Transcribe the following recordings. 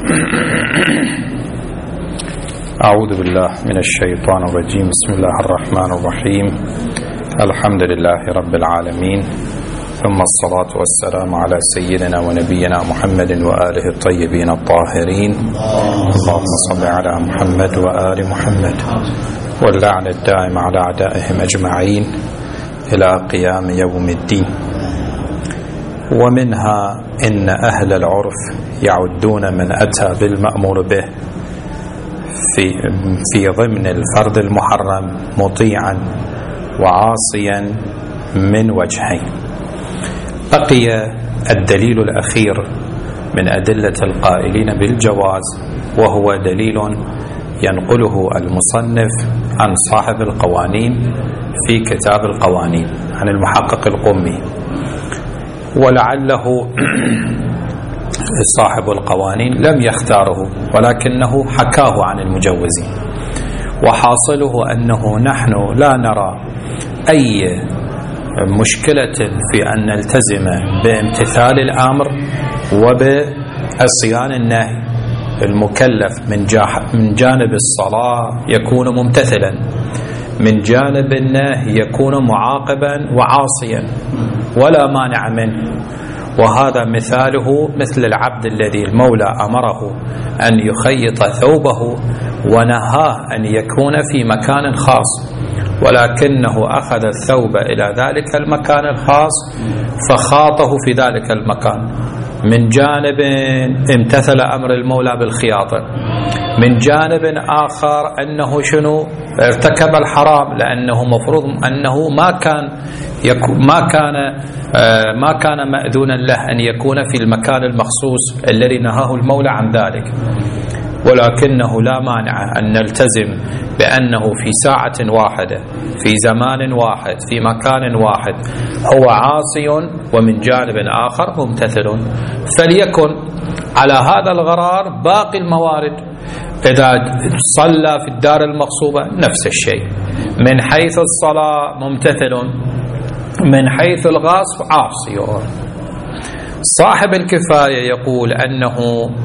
أعوذ بالله من الشيطان الرجيم. بسم الله الرحمن الرحيم. الحمد لله رب العالمين، ثم الصلاة والسلام على سيدنا ونبينا محمد وآله الطيبين الطاهرين. اللهم صل على محمد وآل محمد، واللعن الدائم على أعدائهم أجمعين إلى قيام يوم الدين. ومنها إن أهل العرف يعدون من أتى بالمأمور به في ضمن الفرد المحرم مطيعا وعاصيا من وجهين. بقي الدليل الأخير من أدلة القائلين بالجواز، وهو دليل ينقله المصنف عن صاحب القوانين في كتاب القوانين عن المحقق القمي، ولعله صاحب القوانين لم يختاره ولكنه حكاه عن المجوزين. وحاصله أنه نحن لا نرى أي مشكلة في أن نلتزم بامتثال الأمر وبعصيان النهي. المكلف من جانب الصلاة يكون ممتثلا، من جانب النهي يكون معاقبا وعاصيا ولا مانع منه. وهذا مثاله مثل العبد الذي المولى أمره أن يخيط ثوبه ونهاه أن يكون في مكان خاص، ولكنه أخذ الثوب إلى ذلك المكان الخاص فخاطه في ذلك المكان. من جانب امتثل أمر المولى بالخياطة، من جانب آخر أنه ارتكب الحرام، لأنه مفروض أنه ما كان مأذونا له أن يكون في المكان المخصوص الذي نهاه المولى عن ذلك. ولكنه لا مانع أن نلتزم بأنه في ساعة واحدة في زمان واحد في مكان واحد هو عاصي، ومن جانب آخر ممتثل. فليكن على هذا الغرار باقي الموارد. إذا صلى في الدار المغصوبة نفس الشيء، من حيث الصلاة ممتثل، من حيث الغصب عاصي. صاحب الكفاية يقول أنه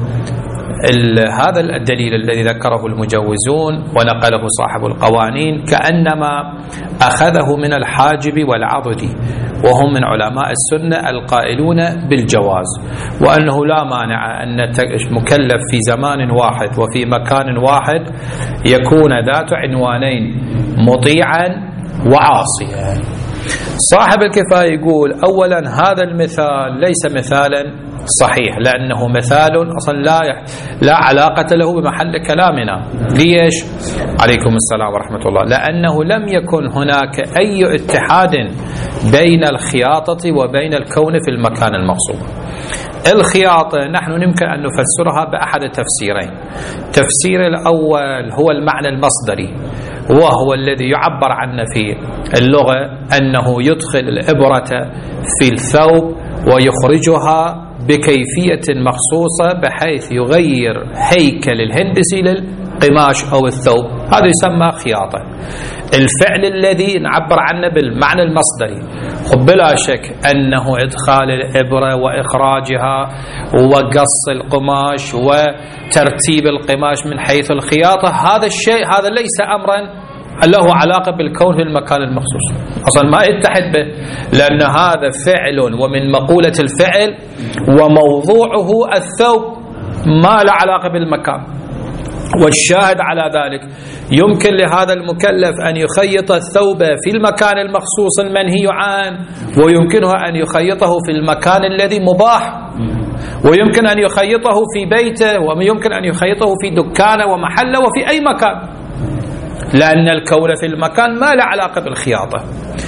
هذا الدليل الذي ذكره المجوزون ونقله صاحب القوانين كأنما أخذه من الحاجب والعضد، وهم من علماء السنة القائلون بالجواز، وأنه لا مانع أن المكلف في زمان واحد وفي مكان واحد يكون ذات عنوانين، مطيعا وعاصيا. صاحب الكفاية يقول أولا هذا المثال ليس مثالا صحيح، لأنه مثال أصلا لا علاقة له بمحل كلامنا. ليش؟ عليكم السلام ورحمة الله. لأنه لم يكن هناك أي اتحاد بين الخياطة وبين الكون في المكان المغصوب. الخياطة نحن يمكن أن نفسرها بأحد التفسيرين. التفسير الأول هو المعنى المصدري، وهو الذي يعبر عنه في اللغة أنه يدخل الإبرة في الثوب ويخرجها بكيفية مخصوصة بحيث يغير هيكل الهندسي للقماش أو الثوب. هذا يسمى خياطة. الفعل الذي نعبر عنه بالمعنى المصدري بلا شك أنه إدخال الإبرة وإخراجها وقص القماش وترتيب القماش من حيث الخياطة. هذا الشيء هذا ليس أمرا له علاقة بالكون في المكان المخصوص، أصلا ما يتحد به، لأن هذا فعل ومن مقولة الفعل وموضوعه الثوب، ما له علاقة بالمكان. والشاهد على ذلك يمكن لهذا المكلف أن يخيط الثوب في المكان المخصوص المنهي عنه، ويمكنه أن يخيطه في المكان الذي مباح، ويمكن أن يخيطه في بيته، ويمكن أن يخيطه في دكانه ومحله وفي أي مكان، لأن الكون في المكان ما له علاقة بالخياطة.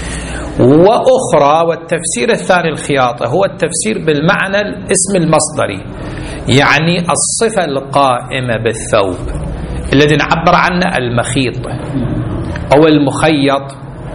وأخرى، والتفسير الثاني الخياطة هو التفسير بالمعنى الاسم المصدري، يعني الصفة القائمة بالثوب الذي نعبر عنه المخيط أو المخيط.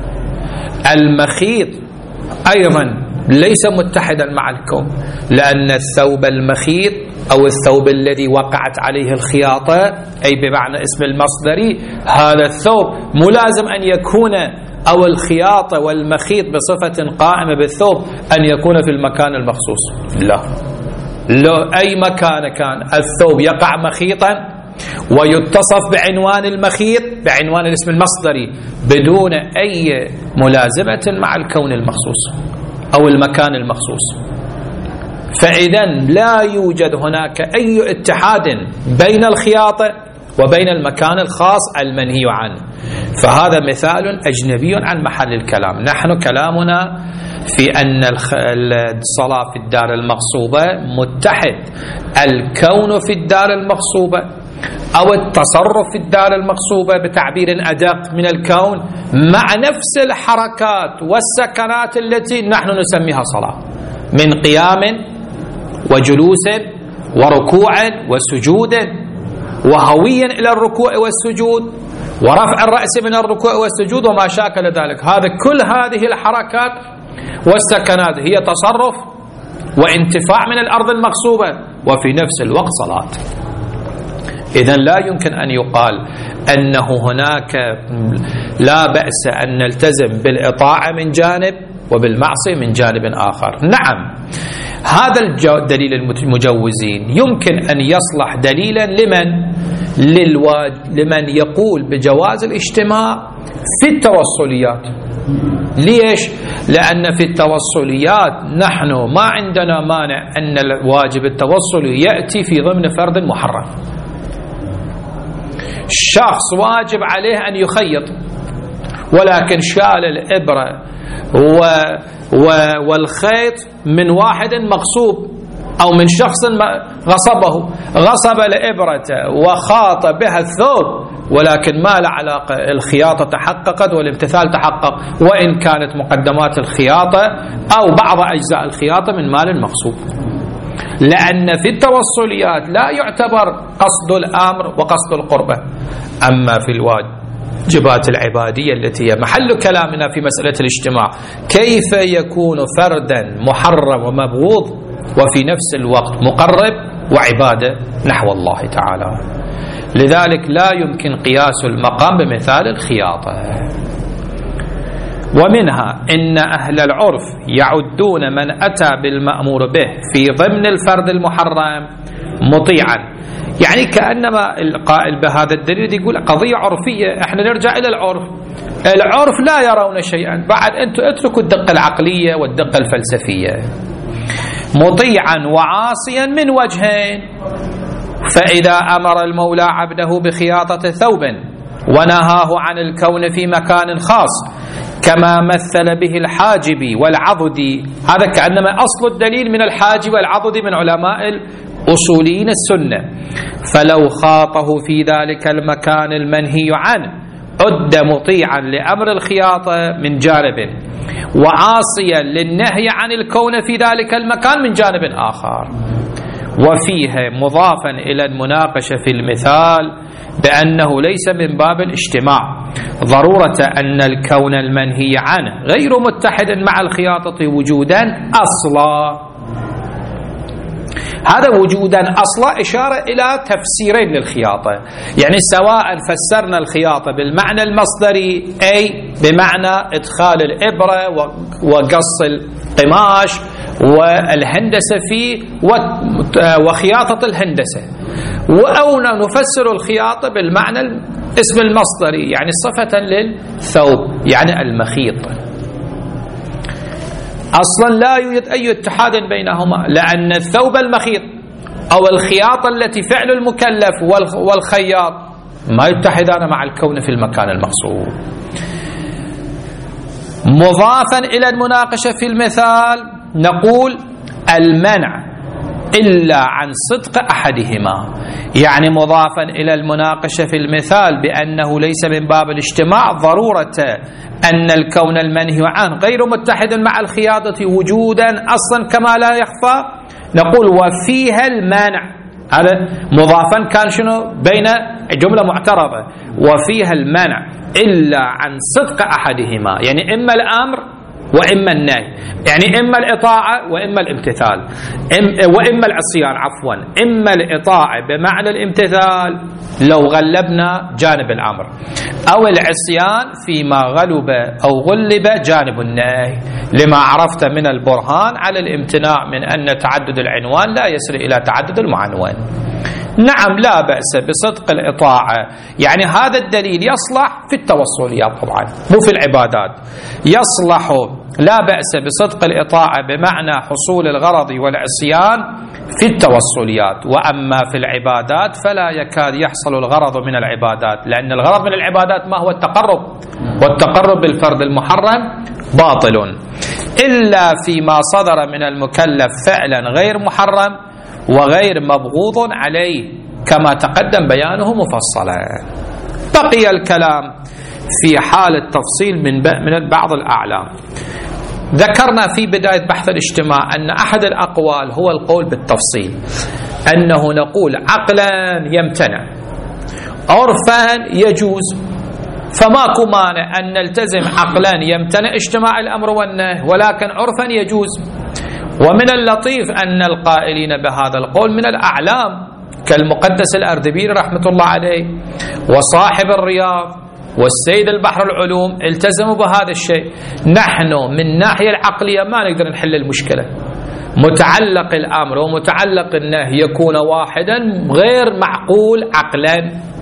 المخيط أيضا ليس متحدا مع الكون، لأن الثوب المخيط أو الثوب الذي وقعت عليه الخياطة أي بمعنى اسم المصدري، هذا الثوب ملازم أن يكون أو الخياطة والمخيط بصفة قائمة بالثوب أن يكون في المكان المخصوص. لا، لو أي مكان كان الثوب يقع مخيطا ويتصف بعنوان المخيط بعنوان الاسم المصدري بدون أي ملازمة مع الكون المخصوص أو المكان المخصوص، فإذا لا يوجد هناك أي اتحاد بين الخياطة وبين المكان الخاص المنهي عنه. فهذا مثال أجنبي عن محل الكلام. نحن كلامنا في أن الصلاة في الدار المغصوبة متحد الكون في الدار المغصوبة أو التصرف في الدار المغصوبة بتعبير أدق من الكون مع نفس الحركات والسكنات التي نحن نسميها صلاة، من قيام وجلوس وركوع وسجود وهويا إلى الركوع والسجود ورفع الرأس من الركوع والسجود وما شاكل ذلك. كل هذه الحركات والسكنات هي تصرف وانتفاع من الأرض المغصوبة وفي نفس الوقت صلاة. إذن لا يمكن أن يقال أنه هناك لا بأس أن نلتزم بالإطاعة من جانب وبالمعصية من جانب آخر. نعم، هذا الدليل المجوزين يمكن أن يصلح دليلا لمن يقول بجواز الاجتماع في التوصليات. ليش؟ لأن في التوصليات نحن ما عندنا مانع أن الواجب التوصلي يأتي في ضمن فرد محرم. شخص واجب عليه أن يخيط ولكن شال الإبرة والخيط من واحد مغصوب أو من شخص غصب الإبرة وخاط بها الثوب، ولكن ما له علاقة، الخياطة تحققت والامتثال تحقق وإن كانت مقدمات الخياطة أو بعض أجزاء الخياطة من مال المغصوب. لأن في التوصليات لا يعتبر قصد الأمر وقصد القربة. أما في الواجبات العبادية التي هي محل كلامنا في مسألة الاجتماع، كيف يكون فردا محرم ومبغوض وفي نفس الوقت مقرب وعبادة نحو الله تعالى؟ لذلك لا يمكن قياس المقام بمثال الخياطة. ومنها إن أهل العرف يعدون من أتى بالمأمور به في ضمن الفرد المحرم مطيعا، يعني كأنما القائل بهذا الدليل يقول قضية عرفية، احنا نرجع إلى العرف لا يرون شيئا، بعد أنتم اتركوا الدقة العقلية والدقة الفلسفية. مطيعا وعاصيا من وجهين، فإذا أمر المولى عبده بخياطة ثوب ونهاه عن الكون في مكان خاص كما مثل به الحاجب والعضد، هذا كأنما أصل الدليل من الحاجب والعضد من علماء الأصوليين السنة، فلو خاطه في ذلك المكان المنهي عنه عد مطيعا لأمر الخياطة من جانب وعاصيا للنهي عن الكون في ذلك المكان من جانب آخر. وفيه مضافا إلى المناقشة في المثال بأنه ليس من باب الاجتماع ضرورة أن الكون المنهي عنه غير متحد مع الخياطة وجودا أصلا. هذا وجودا أصلا إشارة إلى تفسيرين للخياطة، يعني سواء فسرنا الخياطة بالمعنى المصدري أي بمعنى إدخال الإبرة وقص القماش والهندسة فيه وخياطة الهندسة، أو نفسر الخياطة بالمعنى الاسم المصدري يعني صفة للثوب يعني المخيط. أصلا لا يوجد أي اتحاد بينهما، لأن الثوب المخيط أو الخياطة التي فعل المكلف والخياط ما يتحدان مع الكون في المكان المقصود. مضافا إلى المناقشة في المثال نقول المنع إلا عن صدق أحدهما، يعني مضافا إلى المناقشة في المثال بأنه ليس من باب الاجتماع ضرورة أن الكون المنهي عنه غير متحد مع الخياطة وجودا أصلا كما لا يخفى، نقول وفيها المانع. هذا مضافا كان شنو بين جملة معترضة، وفيها المانع إلا عن صدق أحدهما، يعني إما الأمر وإما النهي، يعني إما الإطاعة وإما الامتثال، وإما العصيان عفوا. إما الإطاعة بمعنى الامتثال لو غلبنا جانب الأمر، أو العصيان فيما غلب أو غلب جانب النهي، لما عرفت من البرهان على الامتناع من أن تعدد العنوان لا يصل إلى تعدد المعنون. نعم لا بأس بصدق الإطاعة، يعني هذا الدليل يصلح في التوصليات طبعا مو في العبادات، يصلح لا بأس بصدق الإطاعة بمعنى حصول الغرض والعصيان في التوصليات، وأما في العبادات فلا يكاد يحصل الغرض من العبادات، لأن الغرض من العبادات ما هو التقرب، والتقرب بالفرض المحرم باطل إلا فيما صدر من المكلف فعلا غير محرم وغير مبغوض عليه كما تقدم بيانه مفصلا. بقي الكلام في حال التفصيل من بعض الأعلام. ذكرنا في بداية بحث الاجتماع أن أحد الأقوال هو القول بالتفصيل، أنه نقول عقلا يمتنع، عرفا يجوز، فماكو مانع أن نلتزم عقلا يمتنع اجتماع الأمر والنهي، ولكن عرفا يجوز. ومن اللطيف أن القائلين بهذا القول من الأعلام كالمقدس الأردبيلي رحمة الله عليه وصاحب الرياض والسيد البحر العلوم التزموا بهذا الشيء. نحن من الناحية العقلية ما نقدر نحل المشكلة، متعلق الأمر ومتعلق النهي يكون واحدا غير معقول عقلا،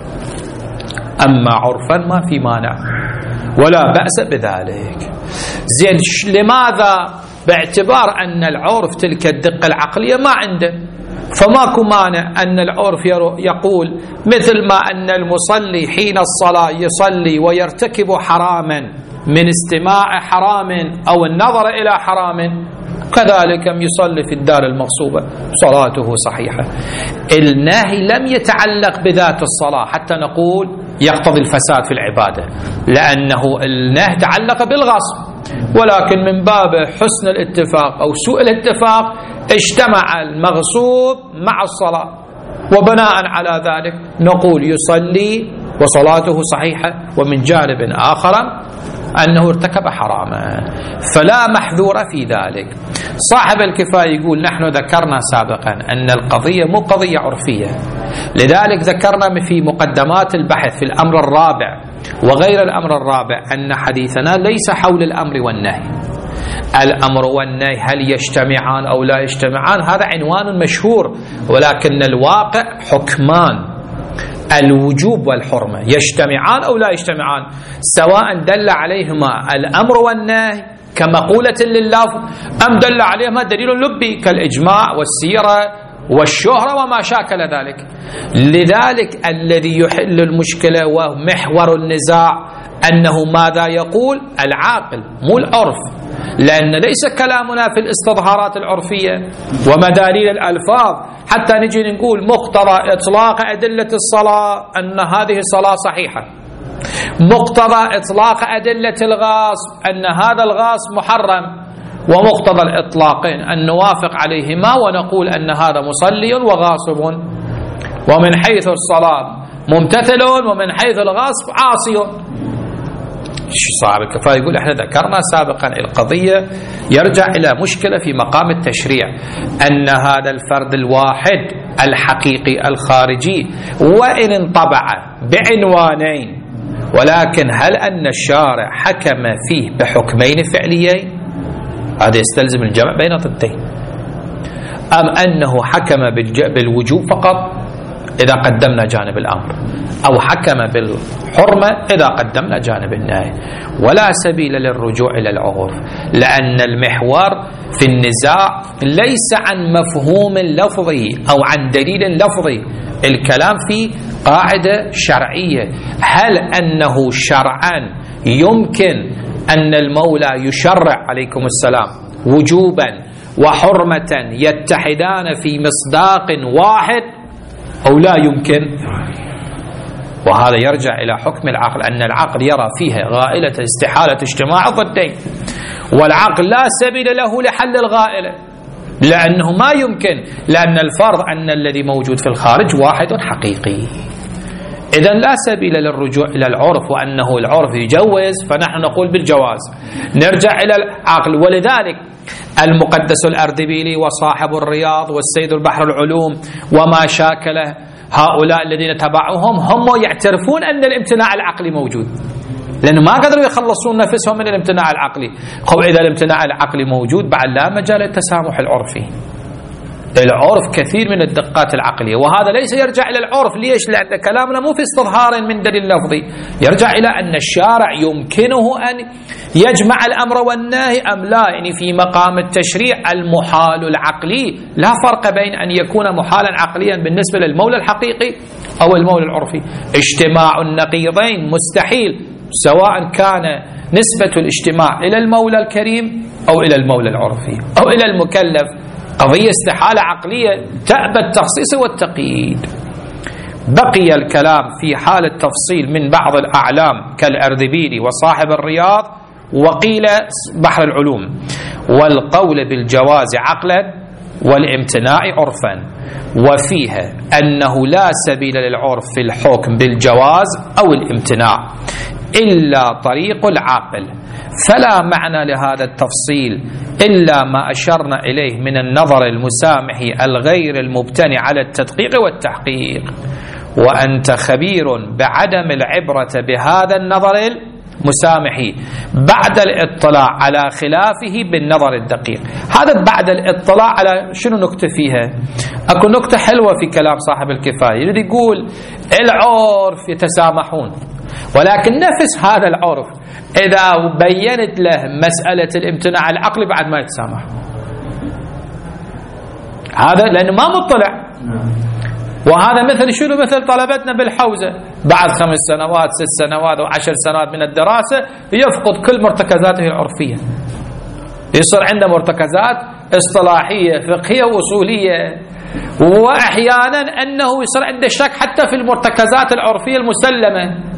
أما عرفا ما في مانع ولا بأس بذلك. زين لماذا؟ باعتبار أن العرف تلك الدقة العقلية ما عنده، فماكو مانع أن العرف يقول مثل ما أن المصلي حين الصلاة يصلي ويرتكب حراما من استماع حرام أو النظر إلى حرام، كذلك يصلي في الدار المغصوبة صلاته صحيحة. النهي لم يتعلق بذات الصلاة حتى نقول يقتضي الفساد في العبادة، لأنه النهي تعلق بالغصب، ولكن من باب حسن الاتفاق أو سوء الاتفاق اجتمع المغصوب مع الصلاة، وبناء على ذلك نقول يصلي وصلاته صحيحة، ومن جانب آخر أنه ارتكب حراما، فلا محذور في ذلك. صاحب الكفاية يقول نحن ذكرنا سابقا أن القضية مو قضية عرفية، لذلك ذكرنا في مقدمات البحث في الأمر الرابع وغير الأمر الرابع أن حديثنا ليس حول الأمر والنهي. الأمر والنهي هل يجتمعان أو لا يجتمعان هذا عنوان مشهور، ولكن الواقع حكمان الوجوب والحرمة يجتمعان أو لا يجتمعان، سواء دل عليهما الأمر والنهي كمقولة لللفظ أم دل عليهما دليل لبي كالإجماع والسيرة والشهرة وما شاكل ذلك. لذلك الذي يحل المشكلة ومحور النزاع أنه ماذا يقول العاقل مو العرف، لأن ليس كلامنا في الاستظهارات العرفية ومداليل الألفاظ حتى نجي نقول مقتضى إطلاق أدلة الصلاة أن هذه الصلاة صحيحة، مقتضى إطلاق أدلة الغاصب أن هذا الغاصب محرم، ومقتضى الإطلاقين أن نوافق عليهما ونقول أن هذا مصلي وغاصب، ومن حيث الصلاة ممتثل ومن حيث الغاصب عاصي. صاحب الكفاية يقول احنا ذكرنا سابقا القضية يرجع إلى مشكلة في مقام التشريع، أن هذا الفرد الواحد الحقيقي الخارجي وإن انطبع بعنوانين، ولكن هل أن الشارع حكم فيه بحكمين فعليين؟ هذا يستلزم الجمع بين ضدين، أم أنه حكم بالوجوب فقط إذا قدمنا جانب الأمر، أو حكم بالحرمة إذا قدمنا جانب النهي، ولا سبيل للرجوع إلى العرف، لأن المحور في النزاع ليس عن مفهوم لفظي أو عن دليل لفظي، الكلام في قاعدة شرعية، هل أنه شرعا يمكن أن المولى يشرع عليكم السلام وجوبا وحرمة يتحدان في مصداق واحد أو لا يمكن؟ وهذا يرجع إلى حكم العقل، أن العقل يرى فيها غائلة استحالة اجتماع الضدين، والعقل لا سبيل له لحل الغائلة، لأنه ما يمكن، لأن الفرض أن الذي موجود في الخارج واحد حقيقي. إذن لا سبيل للرجوع إلى العرف، وأنه العرف يجوز فنحن نقول بالجواز، نرجع إلى العقل. ولذلك المقدس الأردبيلي وصاحب الرياض والسيد البحر العلوم وما شاكله هؤلاء الذين تبعوهم هم يعترفون أن الامتناع العقلي موجود، لأنه ما قدروا يخلصون نفسهم من الامتناع العقلي. إذا الامتناع العقلي موجود بعد لا مجال للتسامح العرفي. العرف كثير من الدقات العقلية، وهذا ليس يرجع إلى العرف. ليش؟ لأن كلامنا مو في استظهار من دليل لفظي، يرجع إلى أن الشارع يمكنه أن يجمع الأمر والنهي أم لا. يعني في مقام التشريع المحال العقلي لا فرق بين أن يكون محالا عقليا بالنسبة للمولى الحقيقي أو المولى العرفي. اجتماع النقيضين مستحيل، سواء كان نسبة الاجتماع إلى المولى الكريم أو إلى المولى العرفي أو إلى المكلف. قضية استحالة عقلية تأبى التخصيص والتقييد. بقي الكلام في حال التفصيل من بعض الأعلام كالأردبيلي وصاحب الرياض وقيل بحر العلوم، والقول بالجواز عقلا والامتناع عرفا، وفيها أنه لا سبيل للعرف في الحكم بالجواز أو الامتناع إلا طريق العاقل، فلا معنى لهذا التفصيل إلا ما أشرنا إليه من النظر المسامح الغير المبتني على التدقيق والتحقيق. وأنت خبير بعدم العبرة بهذا النظر المسامح بعد الاطلاع على خلافه بالنظر الدقيق. هذا بعد الاطلاع على شنو نكتة فيها؟ أكو نكتة حلوة في كلام صاحب الكفاية، يريد يقول العرف يتسامحون، ولكن نفس هذا العرف إذا بينت له مسألة الامتناع العقلي بعد ما يتسامح. هذا لأنه ما مطلع. وهذا مثل شنو؟ مثل طلبتنا بالحوزة بعد 5 سنوات 6 سنوات أو 10 سنوات من الدراسة يفقد كل مرتكزاته العرفية، يصير عنده مرتكزات اصطلاحية فقهية وأصولية، وأحيانا أنه يصير عنده شك حتى في المرتكزات العرفية المسلمة.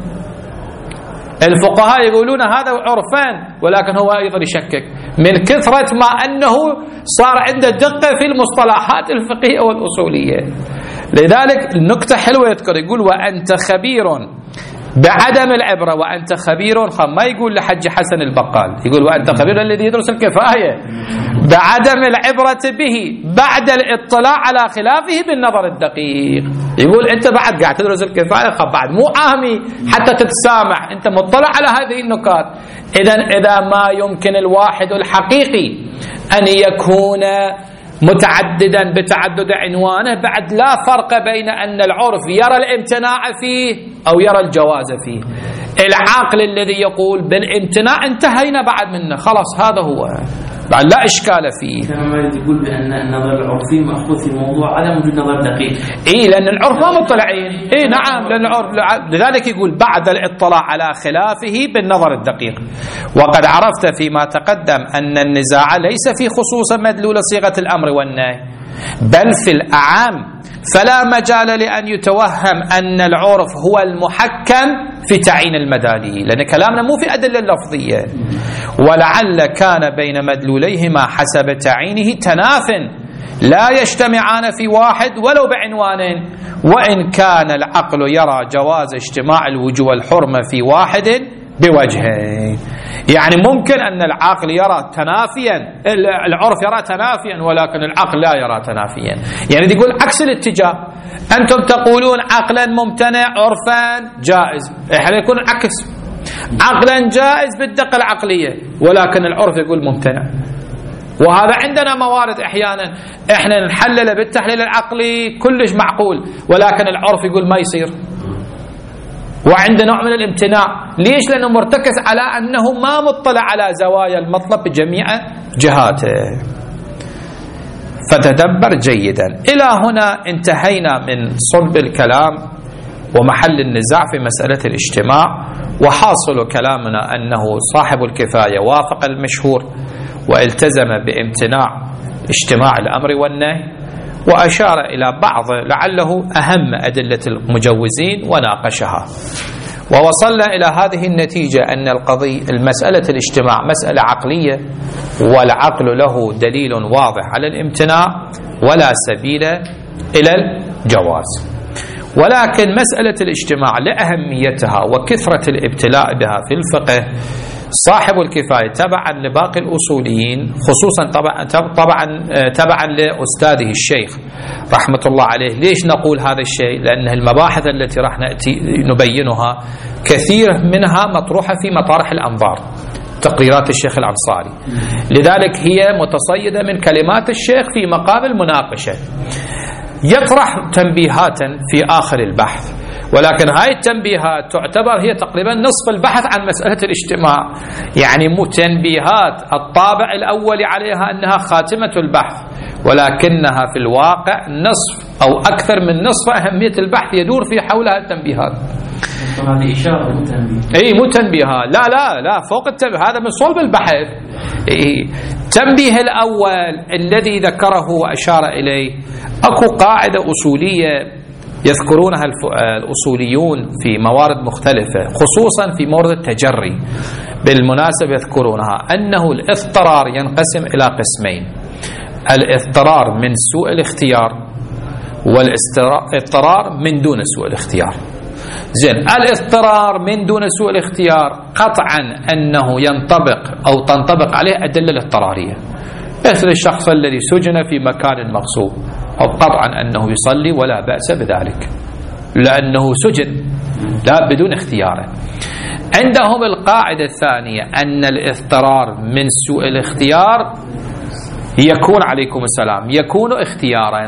الفقهاء يقولون هذا عرفان، ولكن هو أيضا يشكك من كثرة ما أنه صار عنده دقة في المصطلحات الفقهية والأصولية. لذلك النكتة حلوة يذكر، يقول وأنت خبير بعدم العبرة. وأنت خبير ما يقول لحج حسن البقال، يقول وأنت خبير الذي يدرس الكفاية بعدم العبرة به بعد الاطلاع على خلافه بالنظر الدقيق. يقول أنت بعد قاعد تدرس الكفاية، بعد مو عامي حتى تتسامح، أنت مطلع على هذه النكات. إذا ما يمكن الواحد الحقيقي أن يكون متعددا بتعدد عنوانه، بعد لا فرق بين أن العرف يرى الامتناع فيه أو يرى الجواز فيه. العاقل الذي يقول بالامتناع انتهينا بعد منه، خلاص هذا هو، بعد لا إشكال فيه. كما يقول بأن النظر العرفي مأخوذ في الموضوع على وجود نظر دقيق. لأن العرف ما مطلعين. نعم، لأن العرف لذلك يقول بعد الاطلاع على خلافه بالنظر الدقيق. وقد عرفت فيما تقدم أن النزاع ليس في خصوص مدلول صيغة الأمر والنهي، بل في الأعام، فلا مجال لأن يتوهم أن العرف هو المحكم في تعيين المداليل، لأن كلامنا مو في أدلة لفظية. ولعل كان بين مدلوليهما حسب تعيينه تناف لا يجتمعان في واحد ولو بعنوان، وإن كان العقل يرى جواز اجتماع الوجوه الحرمة في واحد بوجهين. يعني ممكن أن العقل يرى تنافيا، العرف يرى تنافيا، ولكن العقل لا يرى تنافيا. يعني يقول عكس الاتجاه، أنتم تقولون عقلا ممتنع عرفا جائز، احنا يكون عكس، عقلا جائز بالدقة العقلية ولكن العرف يقول ممتنع. وهذا عندنا موارد احيانا احنا نحلله بالتحليل العقلي كلش معقول، ولكن العرف يقول ما يصير، وعنده نوع من الامتناع. ليش؟ لأنه مرتكز على أنه ما مطلع على زوايا المطلب بجميع جهاته. فتدبر جيدا. إلى هنا انتهينا من صلب الكلام ومحل النزاع في مسألة الاجتماع. وحاصل كلامنا أنه صاحب الكفاية وافق المشهور والتزم بامتناع اجتماع الأمر والنهي، وأشار إلى بعض لعله أهم أدلة المجوزين وناقشها، ووصلنا إلى هذه النتيجة أن المسألة الاجتماع مسألة عقلية، والعقل له دليل واضح على الامتناع ولا سبيل إلى الجواز. ولكن مسألة الاجتماع لأهميتها وكثرة الابتلاء بها في الفقه، صاحب الكفاية تبعا لباقي الأصوليين، خصوصا تبعا لأستاذه الشيخ رحمة الله عليه. ليش نقول هذا الشيء؟ لأن المباحث التي راح نبينها كثير منها مطروحة في مطارح الأنظار، تقريرات الشيخ الأنصاري، لذلك هي متصيدة من كلمات الشيخ في مقام المناقشة. يطرح تنبيهاتا في آخر البحث، ولكن هاي التنبيهات تعتبر هي تقريبا نصف البحث عن مسألة الاجتماع، يعني مو تنبيهات الطابع الأول عليها أنها خاتمة البحث، ولكنها في الواقع نصف أو أكثر من نصف أهمية البحث يدور في حولها التنبيهات. هذه إشارة مو تنبيه. اي مو تنبيهات، لا لا لا، فوق التنبيه، هذا من صلب البحث. التنبيه الأول الذي ذكره وأشار إليه، أكو قاعدة أصولية يذكرونها الأصوليون في موارد مختلفة، خصوصا في مورد التجري بالمناسبة يذكرونها، أنه الاضطرار ينقسم إلى قسمين: الاضطرار من سوء الاختيار والاضطرار من دون سوء الاختيار. زين، الاضطرار من دون سوء الاختيار قطعا أنه ينطبق أو تنطبق عليه أدلة الاضطرارية، مثل الشخص الذي سجن في مكان مغصوب، أو قطعا أنه يصلي ولا بأس بذلك لأنه سجن لا بدون اختياره. عندهم القاعدة الثانية أن الاضطرار من سوء الاختيار يكون، عليكم السلام، يكون اختيارا،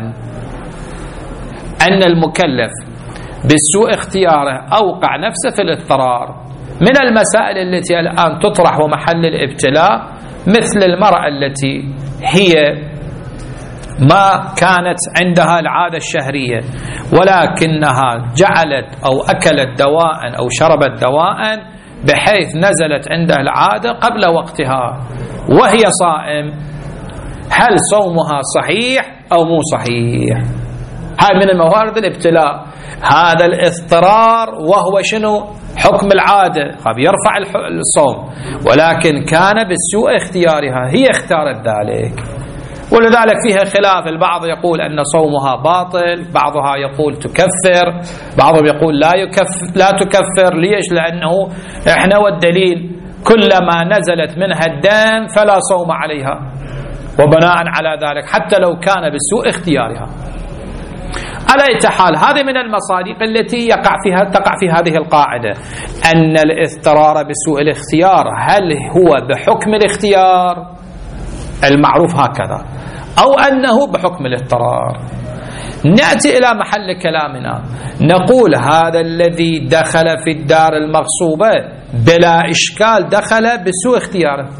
أن المكلف بالسوء اختياره أوقع نفسه في الاضطرار. من المسائل التي الآن تطرح ومحل الابتلاء مثل المرأة التي هي ما كانت عندها العادة الشهرية، ولكنها جعلت أو أكلت دواء أو شربت دواء بحيث نزلت عندها العادة قبل وقتها وهي صائم، هل صومها صحيح أو مو صحيح؟ هاي من الموارد الابتلاء. هذا الاضطرار وهو شنو؟ حكم العادة، يرفع الصوم، ولكن كان بالسوء اختيارها، هي اختارت ذلك، ولذلك فيها خلاف. البعض يقول أن صومها باطل، بعضها يقول تكفر، بعضهم يقول لا تكفر. ليش؟ لأنه احنا والدليل كلما نزلت منها الدم فلا صوم عليها، وبناء على ذلك حتى لو كان بسوء اختيارها. على أي حال، هذه من المصادق التي تقع في هذه القاعدة، أن الاضطرار بسوء الاختيار هل هو بحكم الاختيار المعروف هكذا أو أنه بحكم الاضطرار. نأتي إلى محل كلامنا، نقول هذا الذي دخل في الدار المغصوبة بلا إشكال دخل بسوء اختياره،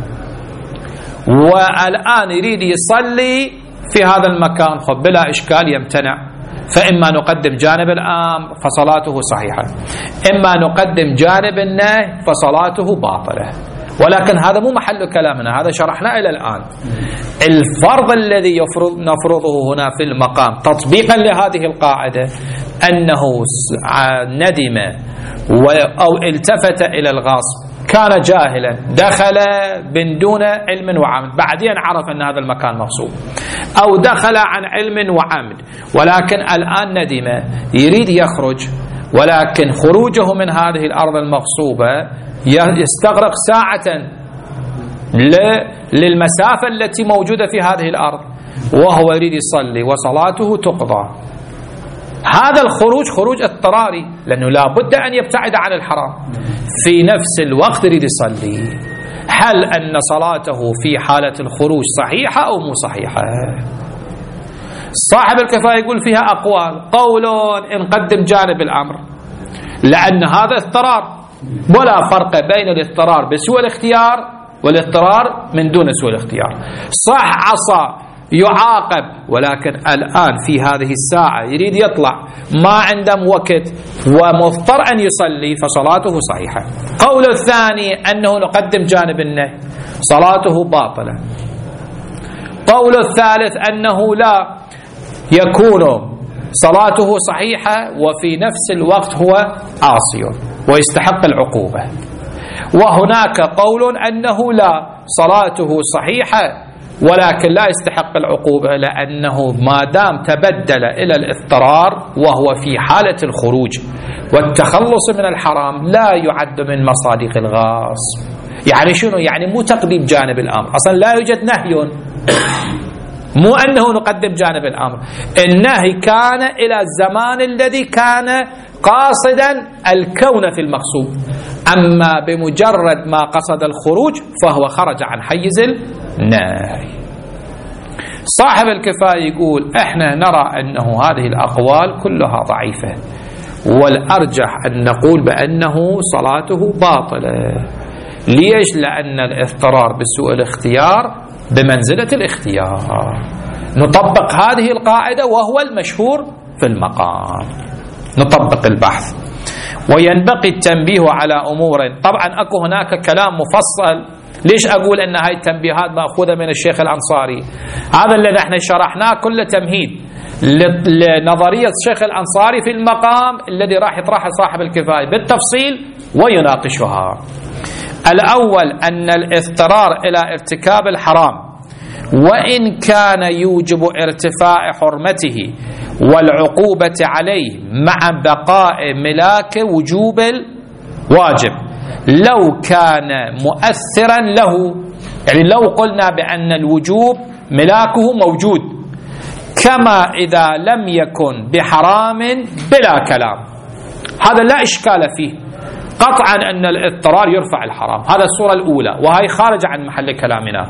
والآن يريد يصلي في هذا المكان، خب بلا إشكال يمتنع، فإما نقدم جانب الأمر فصلاته صحيحة، إما نقدم جانب النهي فصلاته باطلة. ولكن هذا مو محل كلامنا، هذا شرحنا إلى الآن. الفرض الذي نفرضه هنا في المقام تطبيقا لهذه القاعدة أنه ندم أو التفت إلى الغاصب، كان جاهلا، دخل من دون علم وعمد، بعدين عرف أن هذا المكان مغصوب، أو دخل عن علم وعمد ولكن الآن ندم يريد يخرج، ولكن خروجه من هذه الأرض المغصوبة يستغرق ساعة للمسافة التي موجودة في هذه الأرض، وهو يريد يصلي وصلاته تقضى. هذا الخروج خروج اضطراري، لأنه لا بد أن يبتعد عن الحرام، في نفس الوقت يريد يصلي. هل أن صلاته في حالة الخروج صحيحة أو مو صحيحة؟ صاحب الكفاية يقول فيها أقوال، قول إن قدم جانب الأمر، لأن هذا اضطرار، ولا فرق بين الاضطرار بسوء الاختيار والاضطرار من دون سوء الاختيار. صح عصى يعاقب، ولكن الآن في هذه الساعة يريد يطلع، ما عنده وقت ومضطر أن يصلي، فصلاته صحيحة. قول الثاني أنه نقدم جانب النهي، صلاته باطلة. قول الثالث أنه لا، يكون صلاته صحيحة وفي نفس الوقت هو عاصي ويستحق العقوبة. وهناك قول أنه لا، صلاته صحيحة ولكن لا يستحق العقوبة، لأنه ما دام تبدل إلى الاضطرار وهو في حالة الخروج والتخلص من الحرام لا يعد من مصادق الغاصب. يعني شنو؟ يعني مو تقديم جانب الأمر، أصلا لا يوجد نهي، مو أنه نقدم جانب الأمر، النهي كان إلى الزمان الذي كان قاصدا الكون في المقصود، أما بمجرد ما قصد الخروج فهو خرج عن حيز النهي. صاحب الكفاية يقول احنا نرى أنه هذه الأقوال كلها ضعيفة، والأرجح أن نقول بأنه صلاته باطلة. ليش؟ لأن الاضطرار بسوء الاختيار بمنزلة الاختيار. نطبق هذه القاعدة وهو المشهور في المقام، نطبق البحث. وينبغي التنبيه على أمور، طبعا أكو هناك كلام مفصل. ليش أقول أن هاي التنبيهات مأخوذة من الشيخ الأنصاري؟ هذا اللي نحن شرحناه كله تمهيد لنظرية الشيخ الأنصاري في المقام الذي راح يطرحها صاحب الكفاية بالتفصيل ويناقشها. الأول أن الاضطرار إلى ارتكاب الحرام وإن كان يوجب ارتفاع حرمته والعقوبة عليه مع بقاء ملاك وجوب الواجب، لو كان مؤثرا له، يعني لو قلنا بأن الوجوب ملاكه موجود، كما إذا لم يكن بحرام بلا كلام، هذا لا إشكال فيه قطعا أن الاضطرار يرفع الحرام، هذا الصورة الأولى وهي خارج عن محل كلامنا.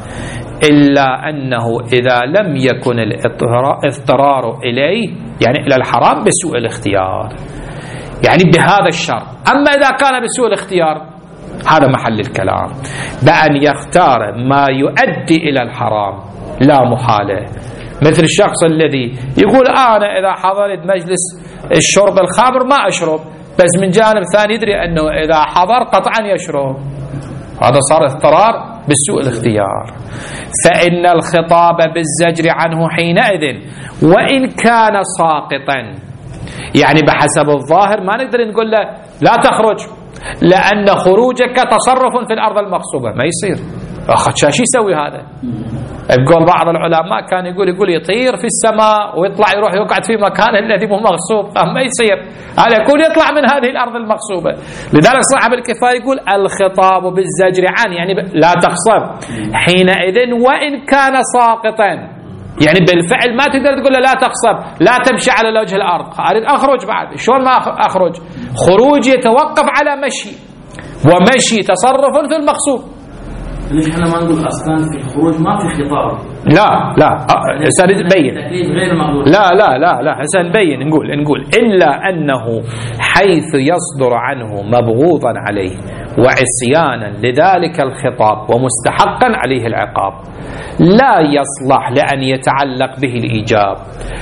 إلا أنه إذا لم يكن الاضطرار إليه يعني إلى الحرام بسوء الاختيار، يعني بهذا الشرط. أما إذا كان بسوء الاختيار هذا محل الكلام، بأن يختار ما يؤدي إلى الحرام لا محالة، مثل الشخص الذي يقول أنا إذا حضرت مجلس الشرب الخمر ما أشرب، بس من جانب ثاني يدري أنه إذا حضر قطعا يشرب، هذا صار اضطرار بالسوء الاختيار. فإن الخطاب بالزجر عنه حينئذ وإن كان ساقطا، يعني بحسب الظاهر ما نقدر نقول له لا تخرج، لأن خروجك تصرف في الأرض المغصوبة، ما يصير. شو يسوي هذا؟ بقول بعض العلماء كان يقول يطير في السماء ويطلع يروح يقعد في مكان الذي مو مغصوب، ما يصير، هذا يكون يطلع من هذه الأرض المغصوبة. لذلك صاحب الكفاية يقول الخطاب بالزجر عن، يعني لا تغصب حينئذ وإن كان ساقطا، يعني بالفعل ما تقدر تقول له لا تغصب، لا تمشي على وجه الأرض، أريد أخرج بعد، شلون ما أخرج؟ خروج يتوقف على مشي، ومشي تصرف في المغصوب. ليش احنا ما نقول اصلا في الخروج ما في خطاب؟ لا هسه نبين، غير مقبول. لا هسه نبين، نقول الا انه حيث يصدر عنه مبغوضا عليه وعصيانا لذلك الخطاب ومستحقا عليه العقاب لا يصلح لأن يتعلق به الإيجاب،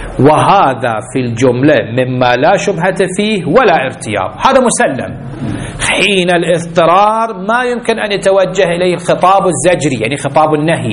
وهذا في الجملة مما لا شبهة فيه ولا ارتياب، هذا مسلم. حين الاضطرار ما يمكن أن يتوجه إليه الخطاب الزجري، يعني خطاب النهي،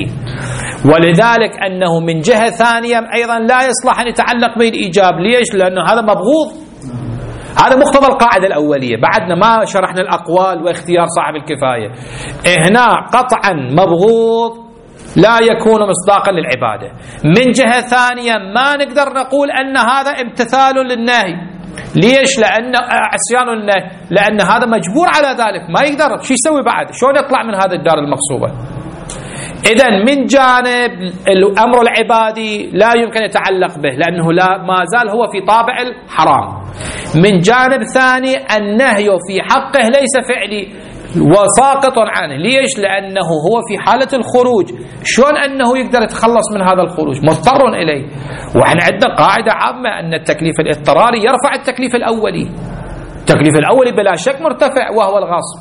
ولذلك أنه من جهة ثانية أيضا لا يصلح أن يتعلق به الإيجاب. ليش؟ لأنه هذا مبغوض، هذا مقتضى القاعدة الأولية. بعدنا ما شرحنا الأقوال واختيار صاحب الكفاية، هنا قطعا مبغوض لا يكون مصداقا للعبادة. من جهة ثانية ما نقدر نقول أن هذا امتثال للنهي. ليش؟ لأن عصيان النهي، لأن هذا مجبور على ذلك، ما يقدر، شو يسوي بعد؟ شلون يطلع من هذا الدار المغصوبة؟ إذن من جانب الأمر العبادي لا يمكن يتعلق به لأنه ما زال هو في طابع الحرام. من جانب ثاني النهي في حقه ليس فعلي وساقط عنه. ليش؟ لأنه هو في حالة الخروج، شلون أنه يقدر يتخلص من هذا الخروج؟ مضطر إليه. وعن عندنا قاعدة عامة أن التكليف الاضطراري يرفع التكليف الأولي. التكليف الأولي بلا شك مرتفع وهو الغصب.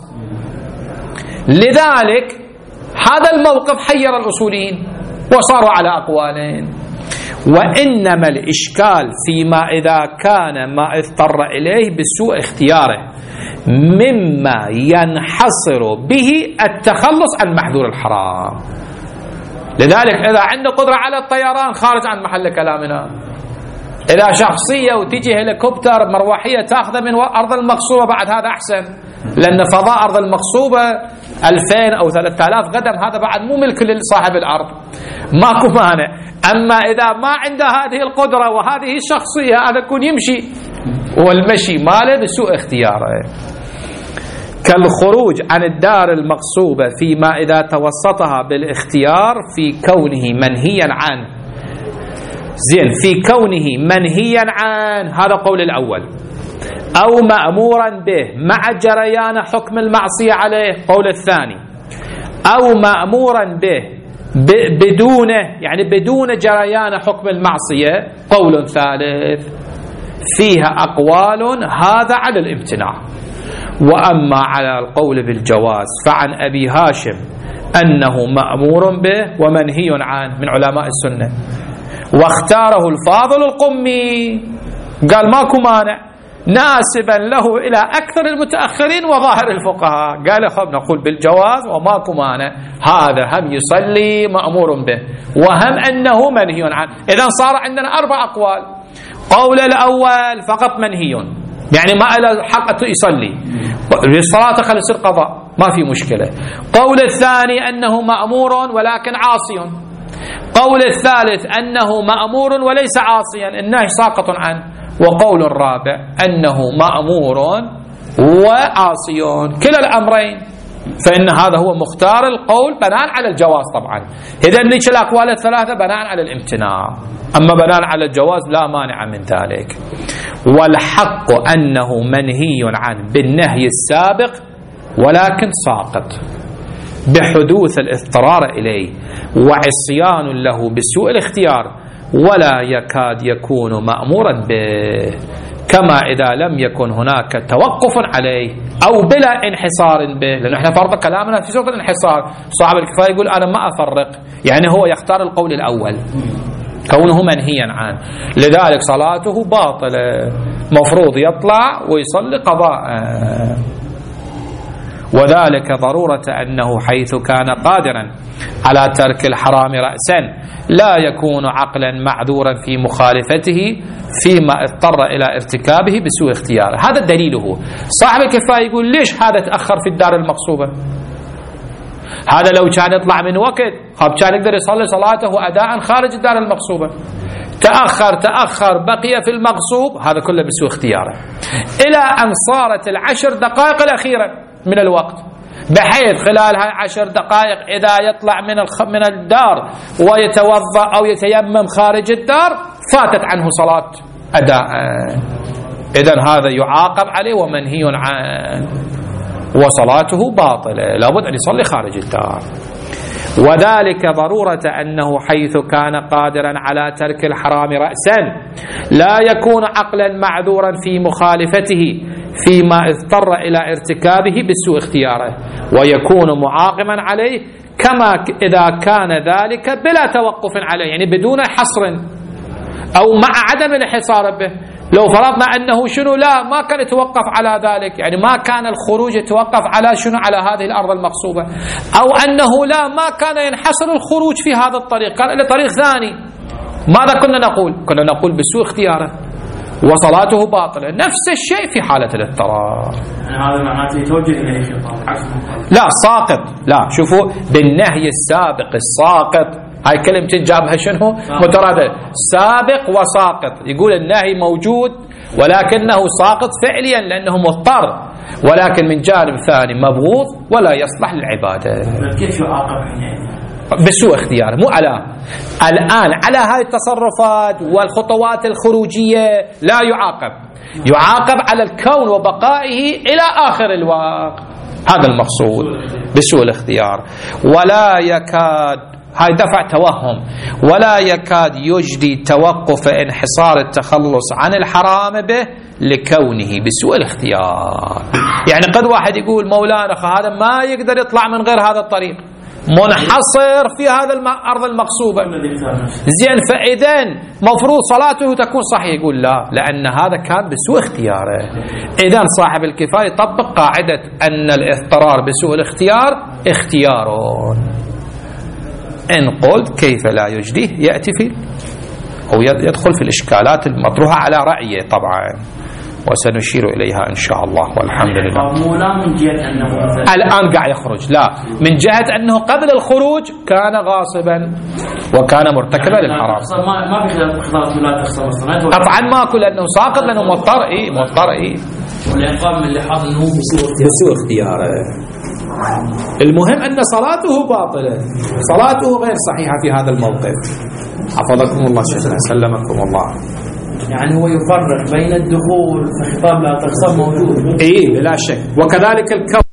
لذلك هذا الموقف حير الأصوليين وصاروا على أقوالين. وإنما الإشكال فيما إذا كان ما اضطر إليه بسوء اختياره مما ينحصر به التخلص عن محذور الحرام. لذلك إذا عنده قدرة على الطيران خارج عن محل كلامنا. إذا شخصية وتجي هليكوبتر مروحية تأخذ من أرض المغصوبة بعد هذا أحسن، لأن فضاء أرض المغصوبة 2000 أو 3000 قدم، هذا بعد مو ملك لصاحب الأرض، ماكو مانع. أما إذا ما عنده هذه القدرة وهذه الشخصية، هذا يكون يمشي والمشي ماله بسوء اختياره، كالخروج عن الدار المغصوبة فيما إذا توسطها بالاختيار في كونه منهيا عنه. زين، في كونه منهيا عنه، هذا قول الأول، أو مأمورا به مع جريان حكم المعصية عليه، قول الثاني، أو مأمورا به بدونه، يعني بدون جريان حكم المعصية، قول ثالث. فيها أقوال، هذا على الامتناع. وأما على القول بالجواز فعن أبي هاشم أنه مأمور به ومنهي عنه من علماء السنة، واختاره الفاضل القمي، قال ماكو مانع، ناسبا له إلى أكثر المتأخرين وظاهر الفقهاء، قال خب نقول بالجواز وماكو مانع، هذا هم يصلي مأمور به وهم أنه منهي عنه. إذن صار عندنا 4 أقوال. قول الأول فقط منهي، يعني ما له حق يصلي، بالصلاة خلي يصير قضاء، ما في مشكلة. قول الثاني أنه مأمور ولكن عاصي. قول الثالث أنه مأمور وليس عاصيا، النهي ساقط عنه. وقول الرابع أنه مأمور وعاصي، كلا الأمرين، فإن هذا هو مختار القول بناء على الجواز. طبعا إذا نيجي الأقوال الثلاثة بناء على الامتناع، أما بناء على الجواز لا مانع من ذلك. والحق أنه منهي عنه بالنهي السابق ولكن ساقط بحدوث الاضطرار إليه وعصيان له بسوء الاختيار، ولا يكاد يكون مأمورا به، كما إذا لم يكن هناك توقف عليه أو بلا انحصار به، لأن احنا فرض كلامنا في صورة الانحصار. صاحب الكفاية يقول أنا ما أفرق، يعني هو يختار القول الأول كونه منهيا عنه، لذلك صلاته باطلة، مفروض يطلع ويصلي قضاء. وذلك ضرورة أنه حيث كان قادرا على ترك الحرام رأسا لا يكون عقلا معذورا في مخالفته فيما اضطر إلى ارتكابه بسوء اختياره. هذا دليله. صاحب الكفاية يقول ليش هذا تأخر في الدار المغصوبة؟ هذا لو كان يطلع من وقت كان يقدر يصلي صلاته أداء خارج الدار المغصوبة، تأخر بقي في المغصوب، هذا كله بسوء اختياره، إلى أن صارت 10 دقائق الأخيرة من الوقت، بحيث خلال هاي 10 دقائق إذا يطلع من الدار ويتوضأ أو يتيمم خارج الدار فاتت عنه صلاة أداء. إذن هذا يعاقب عليه ومنهي عنه وصلاته باطلة، لابد أن يصلي خارج الدار. وذلك ضرورة أنه حيث كان قادرا على ترك الحرام رأسا لا يكون عقلا معذورا في مخالفته فيما اضطر إلى ارتكابه بسوء اختياره، ويكون معاقبا عليه كما إذا كان ذلك بلا توقف عليه، يعني بدون حصر أو مع عدم الحصار به. لو فرضنا أنه شنو لا ما كان يتوقف على ذلك، يعني ما كان الخروج يتوقف على شنو على هذه الأرض المغصوبة، أو أنه لا ما كان ينحصر الخروج في هذا الطريق، كان إلى طريق ثاني، ماذا كنا نقول؟ كنا نقول بسوء اختياره وصلاته باطلة. نفس الشيء في حالة الاضطرار. هذا معناته يتوجه إليه خطاب لا ساقط، لا شوفوا بالنهي السابق الساقط، هاي كلمة جابها شنو؟ مترادف، سابق وساقط. يقول النهي موجود ولكنه ساقط فعليا لأنه مضطر، ولكن من جانب ثاني مبغوض ولا يصلح للعبادة. كيف يعاقب؟ بسوء اختيار، مو الآن على هاي التصرفات والخطوات الخروجية لا يعاقب على الكون وبقائه إلى آخر الوقت، هذا المقصود بسوء الاختيار. ولا يكاد، هاي دفع توهم، ولا يكاد يجدي توقف انحصار التخلص عن الحرام به لكونه بسوء الاختيار. يعني قد واحد يقول مولانا هذا ما يقدر يطلع من غير هذا الطريق، منحصر في هذا الأرض المغصوبة، زين فإذن مفروض صلاته تكون صحيحة. يقول لا، لأن هذا كان بسوء اختياره. إذن صاحب الكفاية يطبق قاعدة أن الاضطرار بسوء الاختيار اختيار. إن قلت كيف لا يجديه يأتي في أو يدخل في الإشكالات المطروحة على رأيه طبعا، وسنشير إليها إن شاء الله والحمد لله. مو لا من جهة أنه الآن قاعد يخرج، لا، من جهة أنه قبل الخروج كان غاصبا وكان مرتكبا للحرام. ما في خلاف لا تخسر الصلاة طبعا ماكو لأنه ساقط لأنه مضطر. مضطر. والإقامة من لحاظ أنه بسوء اختياره. المهم أن صلاته باطلة، صلاته غير صحيحة في هذا الموقف. حفظكم الله شيخنا، سلمكم الله. يعني هو يفرق بين الدخول في خطاب لا تخسر موجود. بلا شك. وكذلك الكون